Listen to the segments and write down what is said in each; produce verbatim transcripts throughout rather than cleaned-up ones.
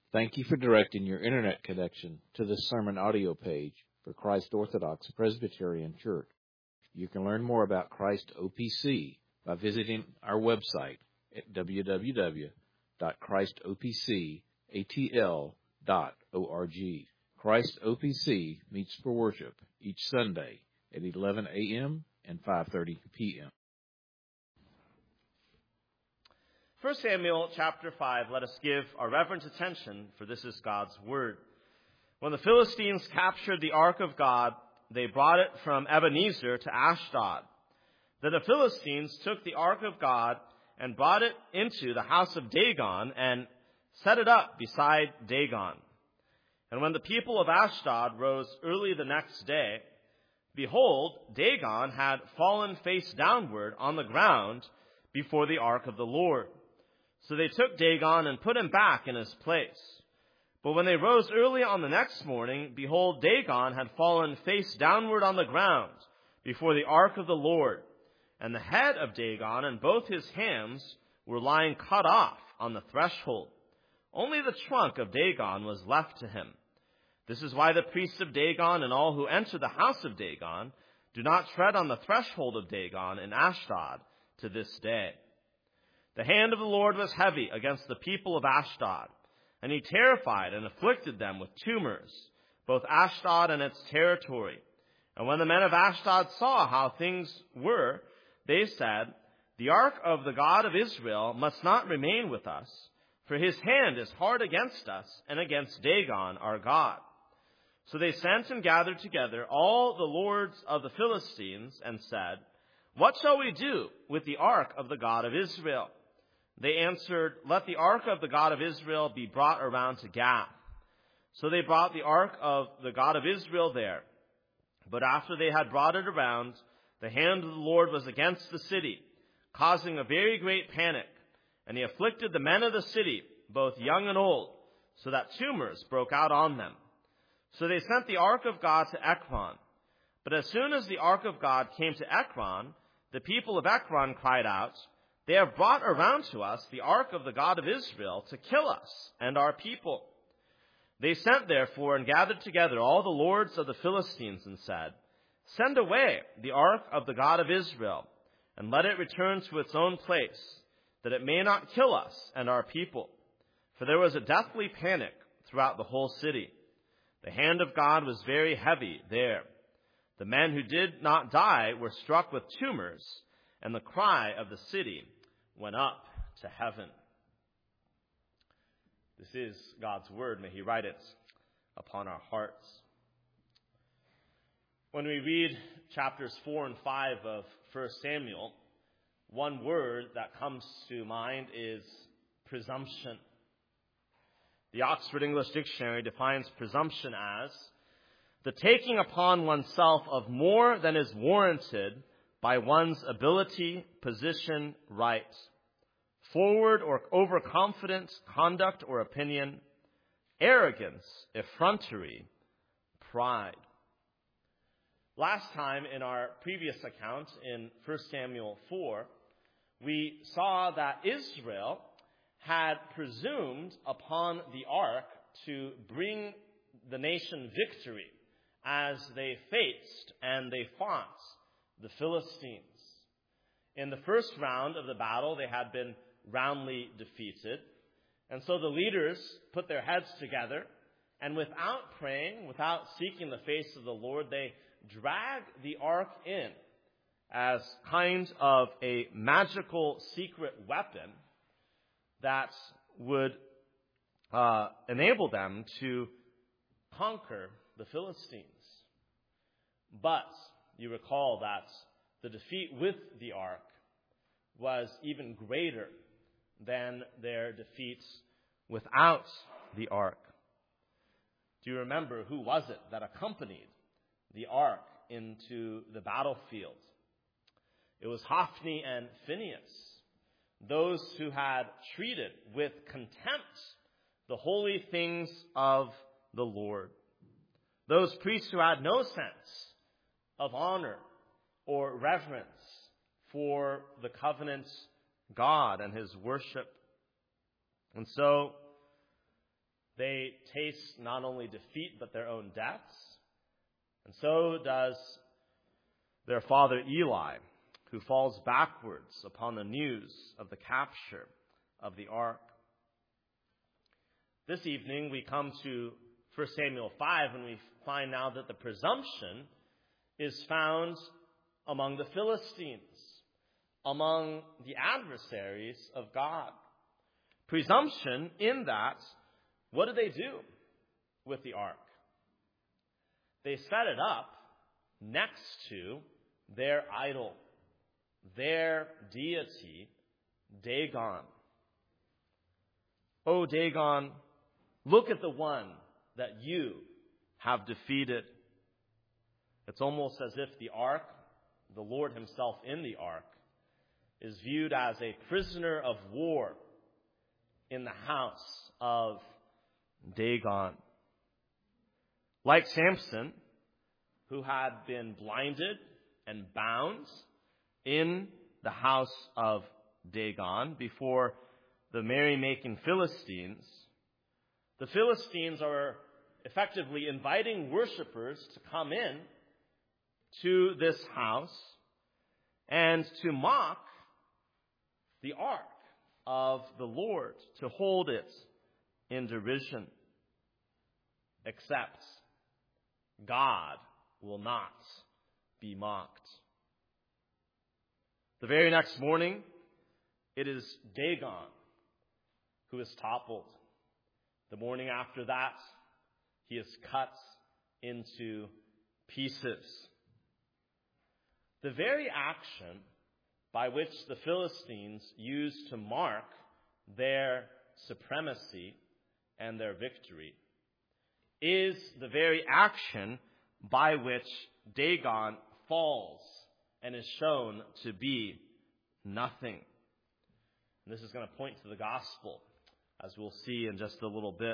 Thank you for directing your internet connection to this sermon audio page for Christ Orthodox Presbyterian Church. You can learn more about Christ O P C by visiting our website at w w w dot christ o p c a t l dot org. Christ O P C meets for worship each Sunday at eleven a.m. and five thirty p.m. First Samuel chapter five, let us give our reverent attention, for this is God's word. When the Philistines captured the ark of God, they brought it from Ebenezer to Ashdod. Then the Philistines took the ark of God and brought it into the house of Dagon and set it up beside Dagon. And when the people of Ashdod rose early the next day, behold, Dagon had fallen face downward on the ground before the ark of the Lord. So they took Dagon and put him back in his place. But when they rose early on the next morning, behold, Dagon had fallen face downward on the ground before the ark of the Lord. And the head of Dagon and both his hams were lying cut off on the threshold. Only the trunk of Dagon was left to him. This is why the priests of Dagon and all who enter the house of Dagon do not tread on the threshold of Dagon in Ashdod to this day. The hand of the Lord was heavy against the people of Ashdod, and he terrified and afflicted them with tumors, both Ashdod and its territory. And when the men of Ashdod saw how things were, they said, "The ark of the God of Israel must not remain with us, for his hand is hard against us and against Dagon our God." So they sent and gathered together all the lords of the Philistines and said, "What shall we do with the ark of the God of Israel?" They answered, "Let the ark of the God of Israel be brought around to Gath." So they brought the ark of the God of Israel there. But after they had brought it around, the hand of the Lord was against the city, causing a very great panic. And he afflicted the men of the city, both young and old, so that tumors broke out on them. So they sent the ark of God to Ekron. But as soon as the ark of God came to Ekron, the people of Ekron cried out, "They have brought around to us the ark of the God of Israel to kill us and our people." They sent therefore and gathered together all the lords of the Philistines and said, "Send away the ark of the God of Israel, and let it return to its own place, that it may not kill us and our people." For there was a deathly panic throughout the whole city. The hand of God was very heavy there. The men who did not die were struck with tumors, and the cry of the city went up to heaven. This is God's word. May he write it upon our hearts. When we read chapters four and five of First Samuel, one word that comes to mind is presumption. The Oxford English Dictionary defines presumption as the taking upon oneself of more than is warranted by one's ability, position, right, forward or overconfident conduct or opinion, arrogance, effrontery, pride. Last time in our previous account in First Samuel four, we saw that Israel had presumed upon the ark to bring the nation victory as they faced and they fought the Philistines. In the first round of the battle, they had been roundly defeated. And so the leaders put their heads together, and without praying, without seeking the face of the Lord, they dragged the ark in as kind of a magical secret weapon that would uh, enable them to conquer the Philistines. But you recall that the defeat with the ark was even greater than their defeats without the ark. Do you remember who was it that accompanied the ark into the battlefield? It was Hophni and Phinehas, those who had treated with contempt the holy things of the Lord. Those priests who had no sense of honor or reverence for the covenant God and his worship. And so They taste not only defeat, but their own deaths. And so does their father Eli, who falls backwards upon the news of the capture of the ark. This evening we come to First Samuel five, and we find now that the presumption is found among the Philistines, among the adversaries of God. Presumption in that, what do they do with the ark? They set it up next to their idol, their deity, Dagon. O Dagon, look at the one that you have defeated. It's almost as if the ark, the Lord himself in the ark, is viewed as a prisoner of war in the house of Dagon. Like Samson, who had been blinded and bound in the house of Dagon before the merrymaking Philistines, the Philistines are effectively inviting worshipers to come in to this house and to mock the ark of the Lord, to hold it in derision. Except God will not be mocked. The very next morning, it is Dagon who is toppled. The morning after that, he is cut into pieces. The very action by which the Philistines used to mark their supremacy and their victory is the very action by which Dagon falls and is shown to be nothing. And this is going to point to the gospel, as we'll see in just a little bit.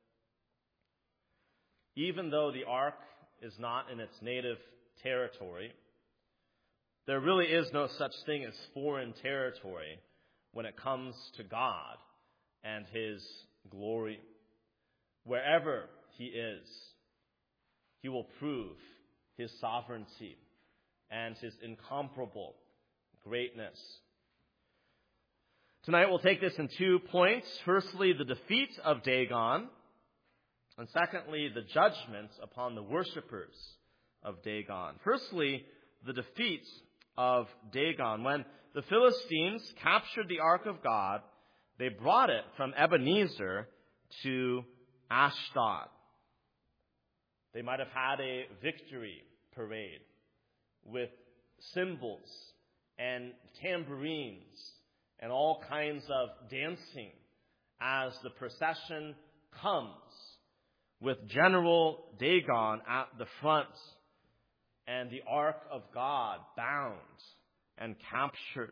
Even though the ark is not in its native territory, there really is no such thing as foreign territory when it comes to God and his glory. Wherever he is, he will prove his sovereignty and his incomparable greatness. Tonight we'll take this in two points. Firstly, the defeat of Dagon, and secondly, the judgment upon the worshipers of Dagon. Firstly, the defeat of Dagon. When the Philistines captured the ark of God, they brought it from Ebenezer to Ashdod. They might have had a victory parade with cymbals and tambourines and all kinds of dancing as the procession comes, with General Dagon at the front and the ark of God bound and captured.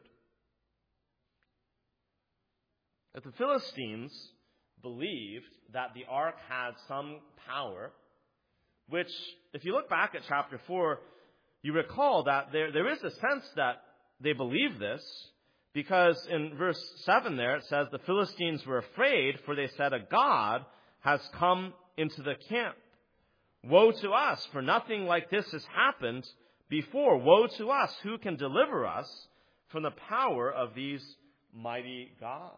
But the Philistines believed that the ark had some power, which, if you look back at chapter four, you recall that there, there is a sense that they believe this, because in verse seven there it says, the Philistines were afraid, for they said, a god has come into the camp. Woe to us, for nothing like this has happened before. Woe to us, who can deliver us from the power of these mighty gods?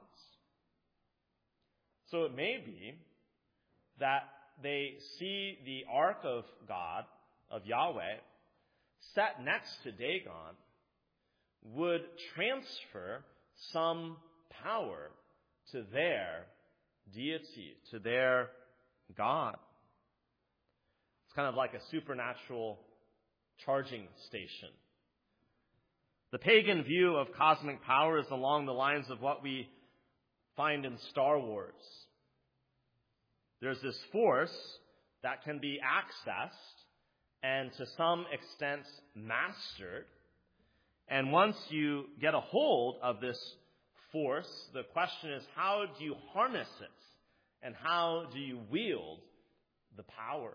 So it may be that they see the ark of God, of Yahweh, set next to Dagon, would transfer some power to their deity, to their God. It's kind of like a supernatural charging station. The pagan view of cosmic power is along the lines of what we find in Star Wars. There's this force that can be accessed and to some extent mastered. And once you get a hold of this force, the question is, how do you harness it? And how do you wield the power?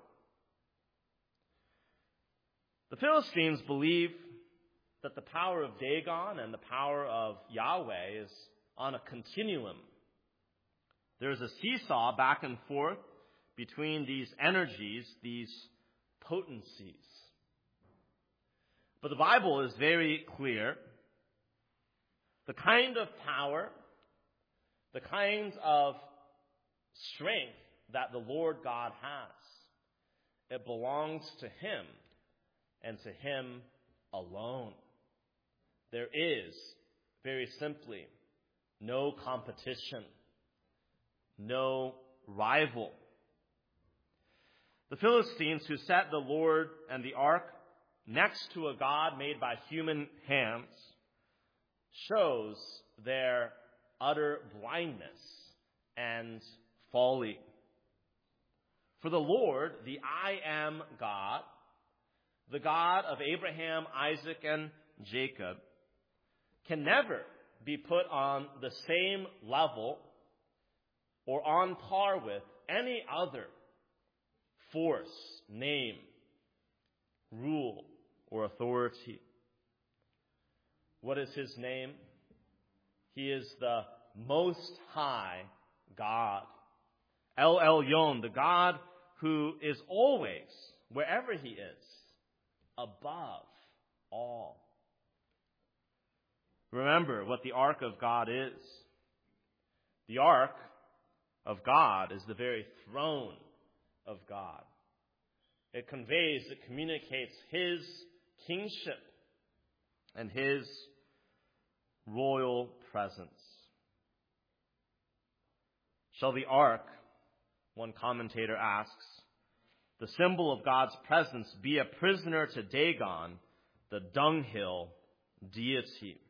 The Philistines believe that the power of Dagon and the power of Yahweh is on a continuum. There's a seesaw back and forth between these energies, these potencies. But the Bible is very clear. The kind of power, the kinds of strength that the Lord God has, it belongs to Him and to Him alone. There is, very simply, no competition, no rival. The Philistines, who set the Lord and the ark next to a God made by human hands, shows their utter blindness and folly. For the Lord, the I am God, the God of Abraham, Isaac, and Jacob, can never be put on the same level or on par with any other force, name, rule, or authority. What is His name? He is the Most High God. El Elyon, the God who is always, wherever He is, above all. Remember what the ark of God is. The ark of God is the very throne of God. It conveys, it communicates His kingship and His royal presence. Shall the ark, one commentator asks, the symbol of God's presence, be a prisoner to Dagon, the dunghill deity?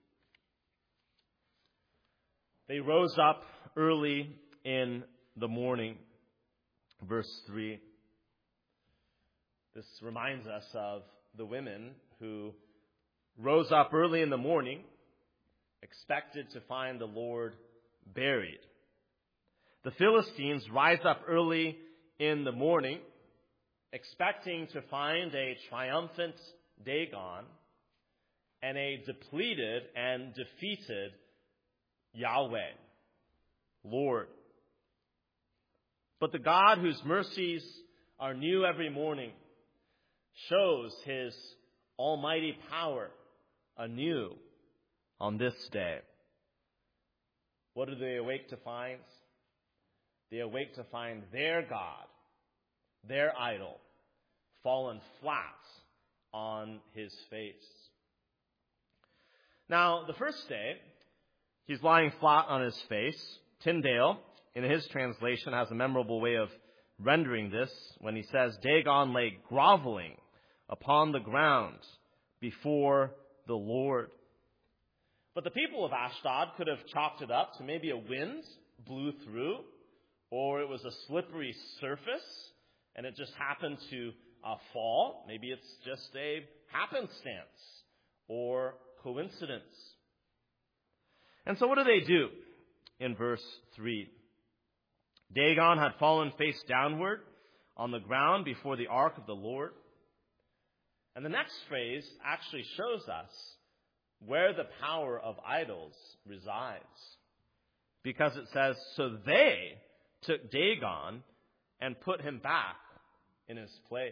They rose up early in the morning. Verse three. This reminds us of the women who rose up early in the morning, expected to find the Lord buried. The Philistines rise up early in the morning, expecting to find a triumphant Dagon and a depleted and defeated Yahweh, Lord. But the God whose mercies are new every morning shows His almighty power anew on this day. What do they awake to find? They awake to find their God, their idol, fallen flat on his face. Now, the first day, he's lying flat on his face. Tyndale, in his translation, has a memorable way of rendering this when he says, Dagon lay groveling upon the ground before the Lord. But the people of Ashdod could have chalked it up to maybe a wind blew through, or it was a slippery surface, and it just happened to uh, fall. Maybe it's just a happenstance or coincidence. And so what do they do in verse three? Dagon had fallen face downward on the ground before the ark of the Lord. And the next phrase actually shows us where the power of idols resides. Because it says, so they took Dagon and put him back in his place.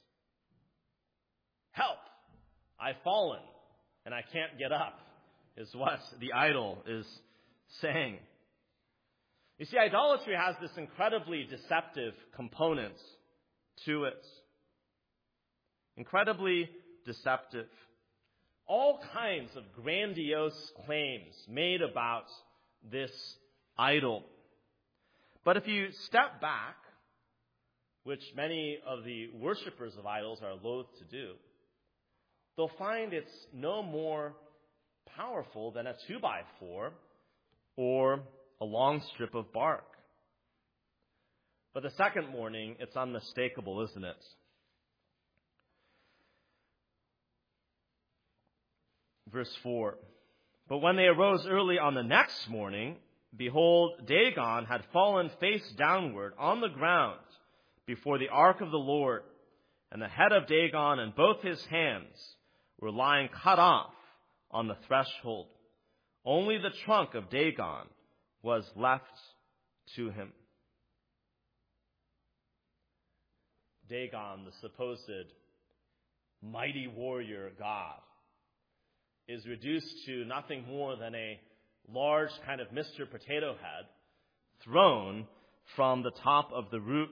Help! I've fallen and I can't get up, is what the idol is saying. You see, idolatry has this incredibly deceptive component to it. Incredibly deceptive. All kinds of grandiose claims made about this idol. But if you step back, which many of the worshipers of idols are loath to do, they'll find it's no more powerful than a two by four or a long strip of bark. But the second morning, it's unmistakable, isn't it? Verse four. But when they arose early on the next morning, behold, Dagon had fallen face downward on the ground before the ark of the Lord, and the head of Dagon and both his hands were lying cut off on the threshold. Only the trunk of Dagon was left to him. Dagon, the supposed mighty warrior god, is reduced to nothing more than a large kind of Mister Potato Head thrown from the top of the roof.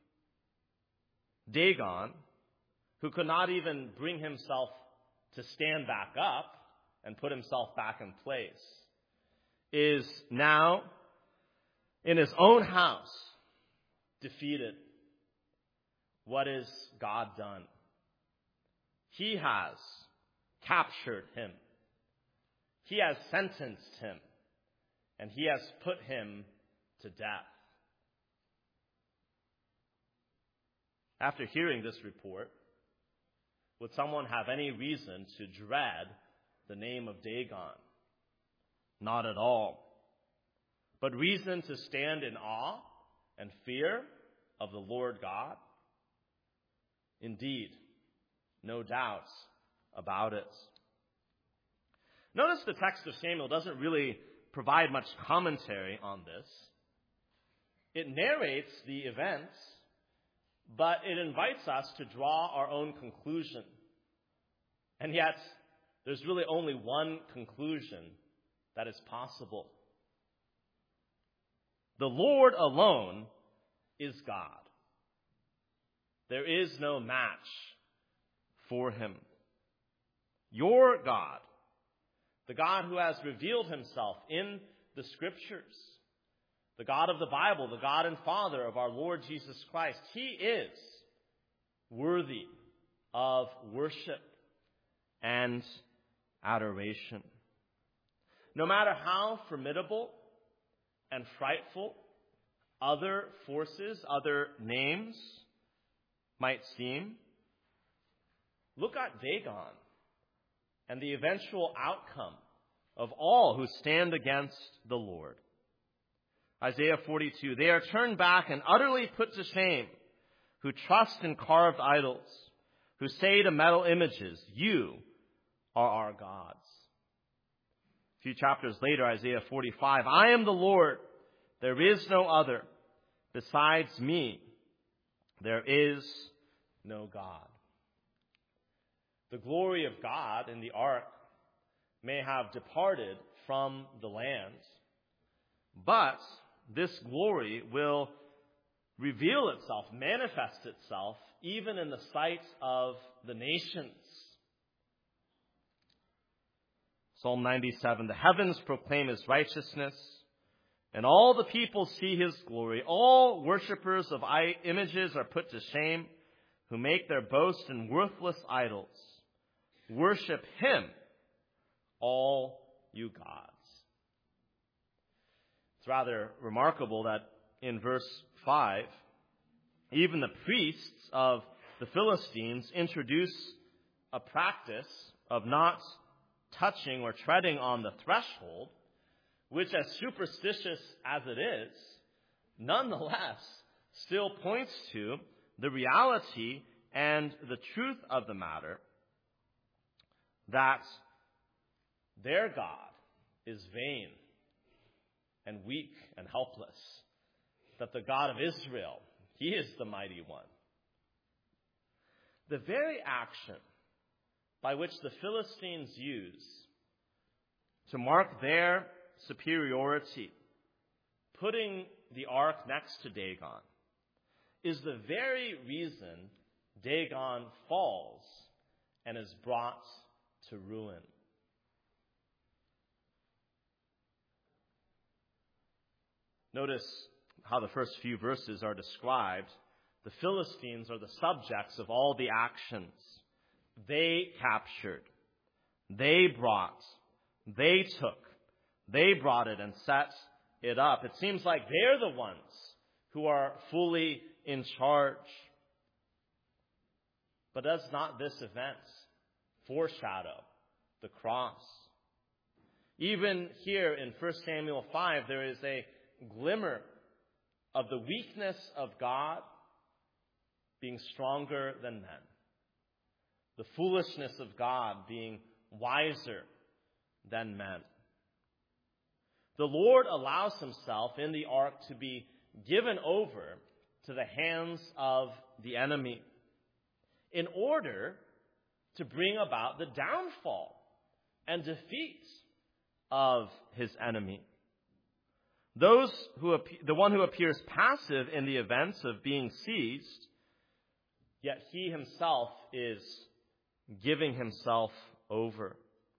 Dagon, who could not even bring himself to stand back up and put himself back in place, is now in his own house defeated. What has God done? He has captured him. He has sentenced him. And he has put him to death. After hearing this report, would someone have any reason to dread the name of Dagon? Not at all. But reason to stand in awe and fear of the Lord God? Indeed, no doubts about it. Notice the text of Samuel doesn't really provide much commentary on this. It narrates the events, but it invites us to draw our own conclusion. And yet, there's really only one conclusion that is possible. The Lord alone is God. There is no match for him. Your God, the God who has revealed himself in the Scriptures, the God of the Bible, the God and Father of our Lord Jesus Christ, he is worthy of worship and adoration. No matter how formidable and frightful other forces, other names might seem, look at Dagon and the eventual outcome of all who stand against the Lord. Isaiah forty-two, they are turned back and utterly put to shame, who trust in carved idols, who say to metal images, you are our gods. A few chapters later, Isaiah forty-five, I am the Lord, there is no other. Besides me, there is no God. The glory of God in the ark may have departed from the land, but this glory will reveal itself, manifest itself, even in the sight of the nations. Psalm ninety-seven, the heavens proclaim his righteousness, and all the people see his glory. All worshippers of images are put to shame, who make their boast in worthless idols. Worship him, all you gods. It's rather remarkable that in verse five, even the priests of the Philistines introduce a practice of not touching or treading on the threshold, which, as superstitious as it is, nonetheless still points to the reality and the truth of the matter, that their God is vain and weak and helpless, that the God of Israel, he is the mighty one. The very action by which the Philistines use to mark their superiority, putting the ark next to Dagon, is the very reason Dagon falls and is brought to ruin. Notice how the first few verses are described. The Philistines are the subjects of all the actions. They captured, they brought, they took, they brought it and set it up. It seems like they're the ones who are fully in charge. But does not this event foreshadow the cross? Even here in First Samuel five, there is a glimmer of the weakness of God being stronger than men. The foolishness of God being wiser than men. the Lord allows himself in the ark to be given over to the hands of the enemy in order to bring about the downfall and defeat of his enemy. Those who the one who appears passive in the events of being seized, yet he himself is giving himself over.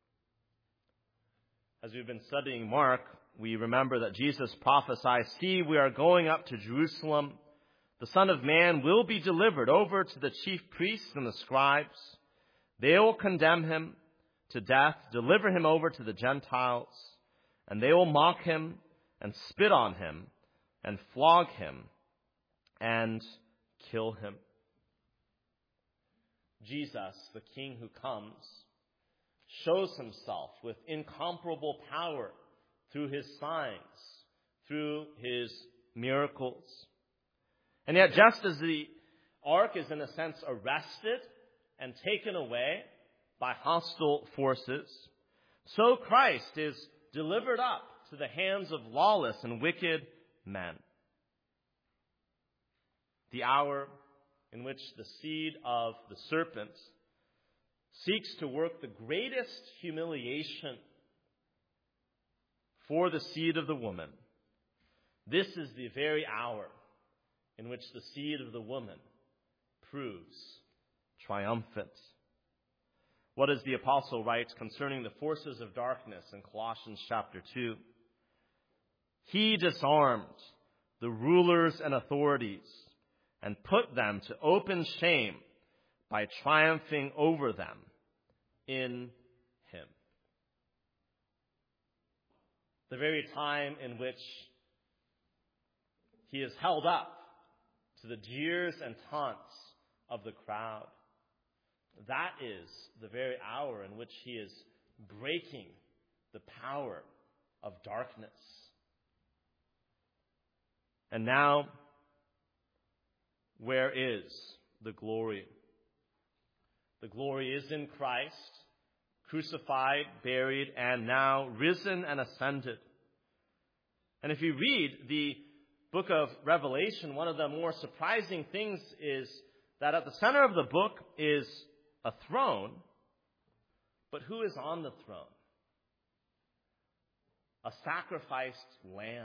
As we've been studying Mark, we remember that Jesus prophesied, "See, we are going up to Jerusalem. The Son of Man will be delivered over to the chief priests and the scribes. They will condemn him to death, deliver him over to the Gentiles, and they will mock him and spit on him and flog him and kill him." Jesus, the King who comes, shows himself with incomparable power through his signs, through his miracles. And yet, just as the ark is in a sense arrested and taken away by hostile forces, so Christ is delivered up to the hands of lawless and wicked men. The hour in which the seed of the serpent seeks to work the greatest humiliation for the seed of the woman, this is the very hour in which the seed of the woman proves triumphant. What does the apostle write concerning the forces of darkness in Colossians chapter two? He disarmed the rulers and authorities and put them to open shame by triumphing over them in him. The very time in which he is held up to the jeers and taunts of the crowd, that is the very hour in which he is breaking the power of darkness. And now, where is the glory? The glory is in Christ, crucified, buried, and now risen and ascended. And if you read the book of Revelation, one of the more surprising things is that at the center of the book is a throne, but who is on the throne? A sacrificed lamb.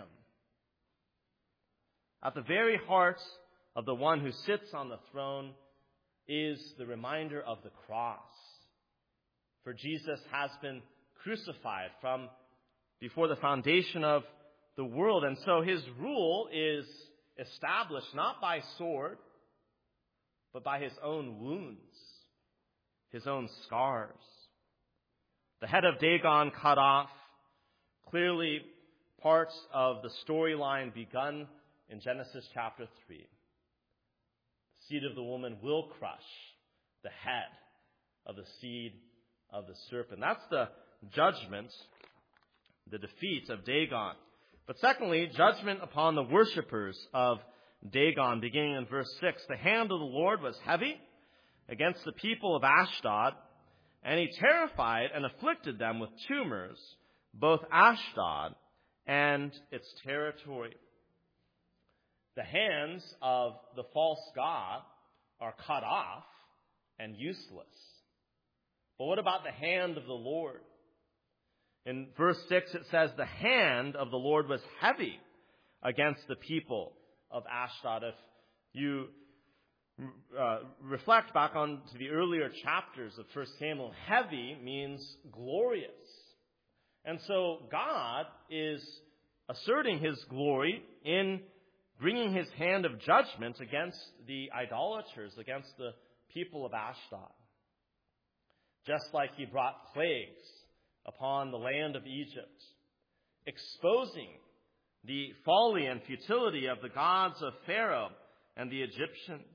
At the very heart of the one who sits on the throne is the reminder of the cross. For Jesus has been crucified from before the foundation of the world, and so his rule is established not by sword, but by his own wounds, his own scars. The head of Dagon cut off, clearly parts of the storyline begun in Genesis chapter three. The seed of the woman will crush the head of the seed of the serpent. That's the judgment, the defeat of Dagon. But secondly, judgment upon the worshippers of Dagon, beginning in verse six. The hand of the Lord was heavy against the people of Ashdod, and he terrified and afflicted them with tumors, both Ashdod and its territory. The hands of the false god are cut off and useless. But what about the hand of the Lord? In verse six it says, the hand of the Lord was heavy against the people of Ashdod. If you uh, reflect back on to the earlier chapters of First Samuel, heavy means glorious. And so God is asserting his glory in bringing his hand of judgment against the idolaters, against the people of Ashdod. Just like he brought plagues upon the land of Egypt, exposing the folly and futility of the gods of Pharaoh and the Egyptians.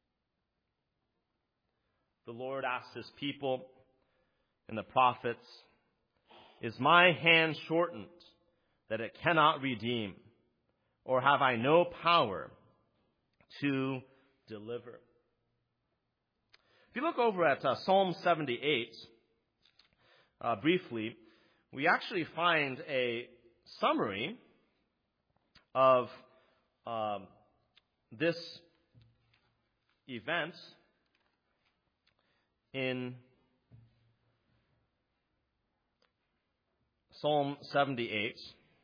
The Lord asks his people and the prophets, is my hand shortened that it cannot redeem? Or have I no power to deliver? If you look over at uh, Psalm seventy-eight, uh, briefly, we actually find a summary of um, this event in Psalm seventy-eight.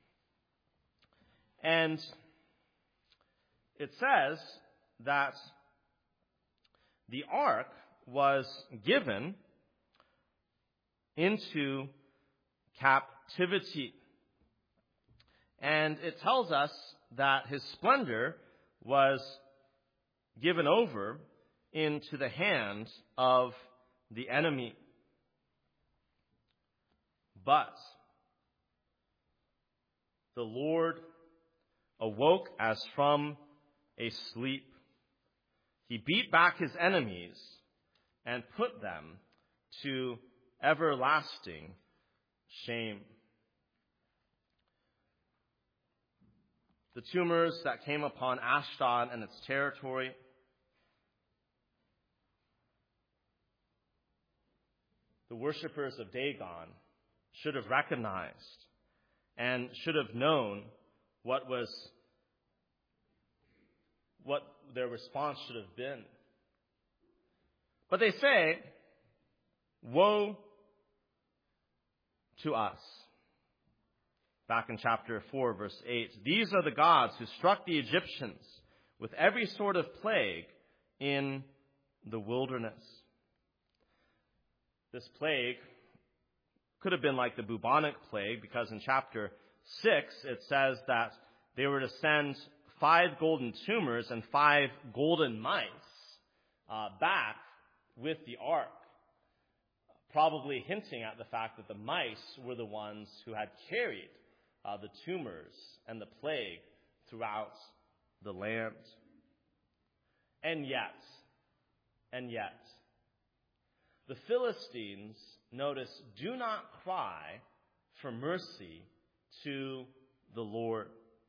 And it says that the ark was given into captivity. And it tells us that his splendor was given over into the hand of the enemy. But the Lord awoke as from a sleep. He beat back his enemies and put them to everlasting shame. The tumors that came upon Ashdod and its territory, the worshippers of Dagon should have recognized and should have known what was what their response should have been. But they say, woe to us. Back in chapter four, verse eight, these are the gods who struck the Egyptians with every sort of plague in the wilderness. This plague could have been like the bubonic plague, because in chapter six it says that they were to send five golden tumors and five golden mice uh, back with the ark, probably hinting at the fact that the mice were the ones who had carried uh, the tumors and the plague throughout the land. And yet, and yet, the Philistines, notice, do not cry for mercy to the Lord.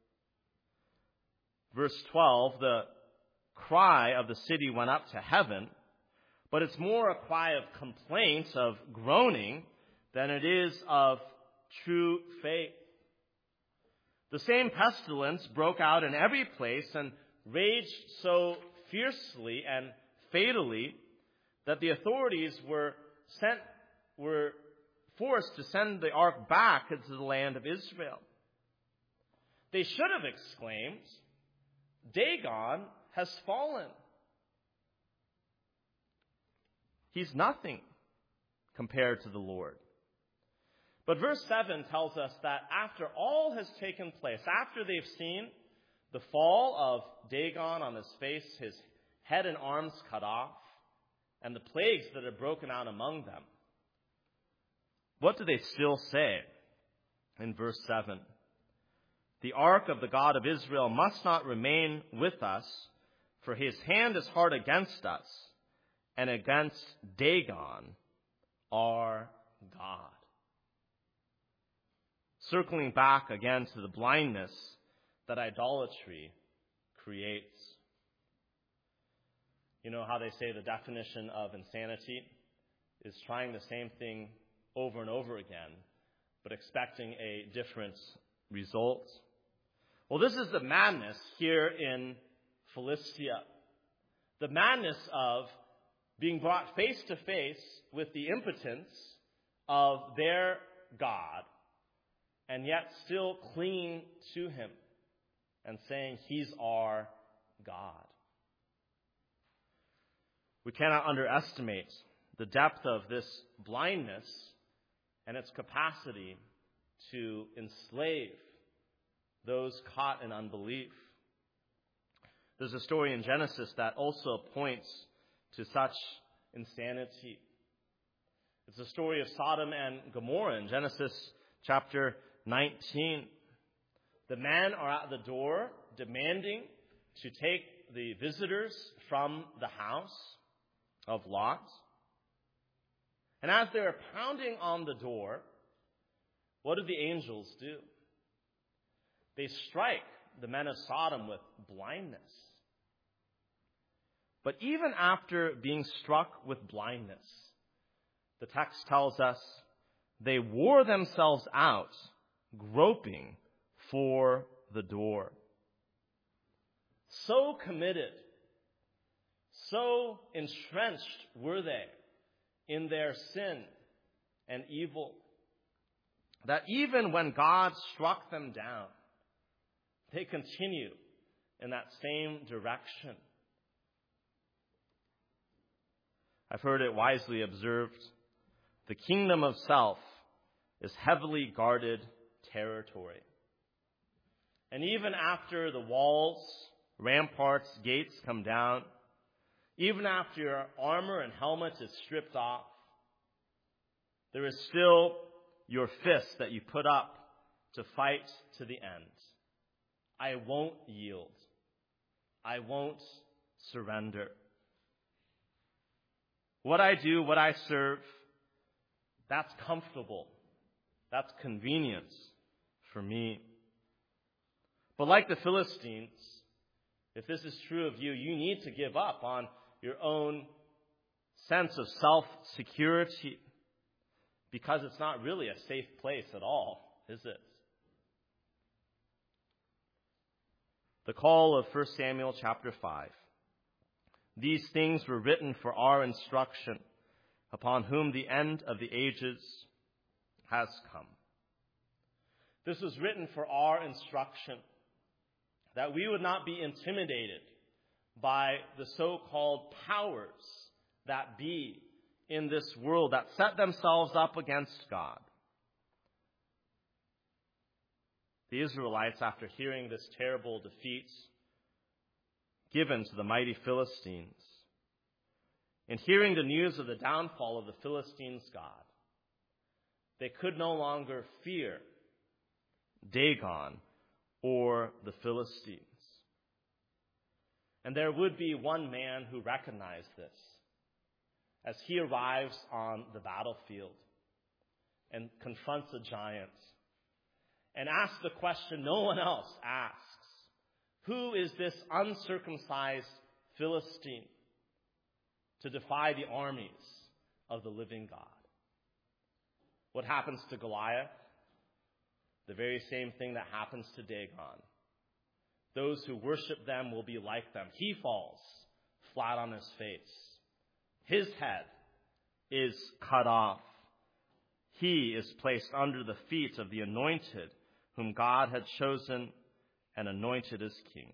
Verse twelve, the cry of the city went up to heaven, but it's more a cry of complaint, of groaning, than it is of true faith. The same pestilence broke out in every place and raged so fiercely and fatally that the authorities were sent, were forced to send the ark back into the land of Israel. They should have exclaimed, Dagon has fallen. He's nothing compared to the Lord. But verse seven tells us that after all has taken place, after they've seen the fall of Dagon on his face, his head and arms cut off, and the plagues that had broken out among them, what do they still say in verse seven? The ark of the God of Israel must not remain with us, for his hand is hard against us and against Dagon, our God. Circling back again to the blindness that idolatry creates. You know how they say the definition of insanity is trying the same thing over and over again, but expecting a different result. Well, this is the madness here in Philistia. The madness of being brought face to face with the impotence of their God, and yet still clinging to him and saying, he's our God. We cannot underestimate the depth of this blindness and its capacity to enslave those caught in unbelief. There's a story in Genesis that also points to such insanity. It's the story of Sodom and Gomorrah in Genesis chapter nineteen. The men are at the door demanding to take the visitors from the house of Lot. And as they're pounding on the door, what do the angels do? They strike the men of Sodom with blindness. But even after being struck with blindness, the text tells us they wore themselves out, groping before the door. So committed, so entrenched were they in their sin and evil, that even when God struck them down, they continue in that same direction. I've heard it wisely observed, the kingdom of self is heavily guarded territory. And even after the walls, ramparts, gates come down, even after your armor and helmet is stripped off, there is still your fist that you put up to fight to the end. I won't yield. I won't surrender. What I do, what I serve, that's comfortable. That's convenience for me. But like the Philistines, if this is true of you, you need to give up on your own sense of self-security, because it's not really a safe place at all, is it? The call of First Samuel chapter five. These things were written for our instruction, upon whom the end of the ages has come. This was written for our instruction, that we would not be intimidated by the so-called powers that be in this world that set themselves up against God. The Israelites, after hearing this terrible defeat given to the mighty Philistines, in hearing the news of the downfall of the Philistines' God, they could no longer fear Dagon or the Philistines. And there would be one man who recognized this as he arrives on the battlefield and confronts a giant and asks the question no one else asks: who is this uncircumcised Philistine to defy the armies of the living God? What happens to Goliath? The very same thing that happens to Dagon. Those who worship them will be like them. He falls flat on his face. His head is cut off. He is placed under the feet of the anointed, whom God had chosen and anointed as king.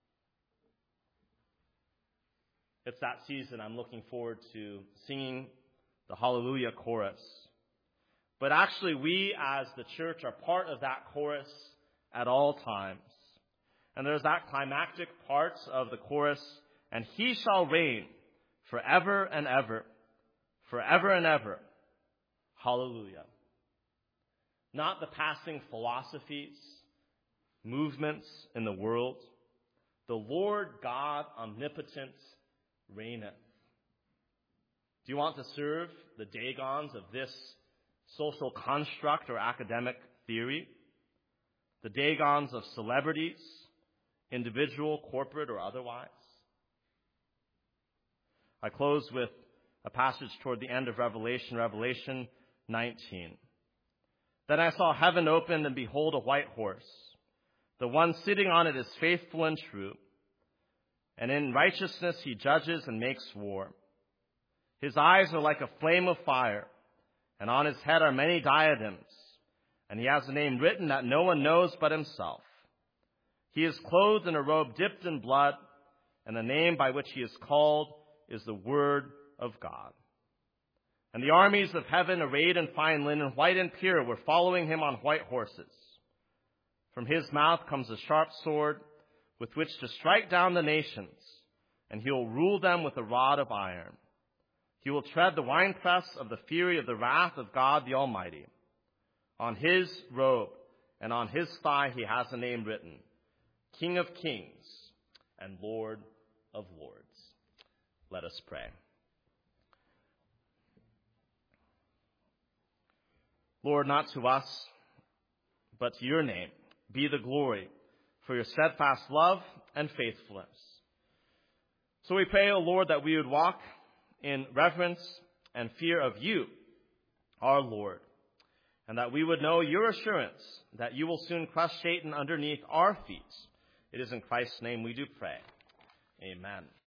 It's that season I'm looking forward to singing the Hallelujah chorus. But actually, we as the church are part of that chorus at all times. And there's that climactic part of the chorus, and he shall reign forever and ever, forever and ever. Hallelujah. Not the passing philosophies, movements in the world. The Lord God omnipotent reigneth. Do you want to serve the Dagons of this social construct or academic theory? The Dagons of celebrities, individual, corporate, or otherwise? I close with a passage toward the end of Revelation, Revelation nineteen. Then I saw heaven opened, and behold, a white horse. The one sitting on it is faithful and true, and in righteousness he judges and makes war. His eyes are like a flame of fire, and on his head are many diadems, and he has a name written that no one knows but himself. He is clothed in a robe dipped in blood, and the name by which he is called is the Word of God. And the armies of heaven, arrayed in fine linen, white and pure, were following him on white horses. From his mouth comes a sharp sword with which to strike down the nations, and he will rule them with a rod of iron. He will tread the winepress of the fury of the wrath of God the Almighty. On his robe and on his thigh he has a name written: King of Kings and Lord of Lords. Let us pray. Lord, not to us, but to your name be the glory for your steadfast love and faithfulness. So we pray, O Lord, that we would walk in reverence and fear of you, our Lord, and that we would know your assurance that you will soon crush Satan underneath our feet. It is in Christ's name we do pray. Amen.